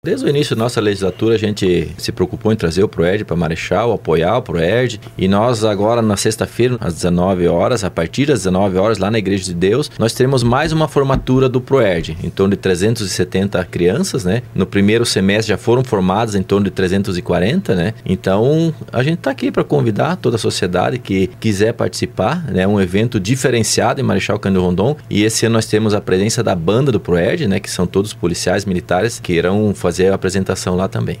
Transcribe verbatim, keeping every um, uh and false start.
Desde o início da nossa legislatura, a gente se preocupou em trazer o ProErd para Marechal, apoiar o ProErd. E nós agora, na sexta-feira, às dezenove horas, a partir das dezenove horas, lá na Igreja de Deus, nós teremos mais uma formatura do ProErd, em torno de trezentas e setenta crianças, né? No primeiro semestre já foram formadas em torno de trezentas e quarenta, né? Então, a gente está aqui para convidar toda a sociedade que quiser participar, né? Um evento diferenciado em Marechal Cândido Rondon. E esse ano nós temos a presença da banda do ProErd, né? Que são todos policiais militares que irão fazer fazer a apresentação lá também.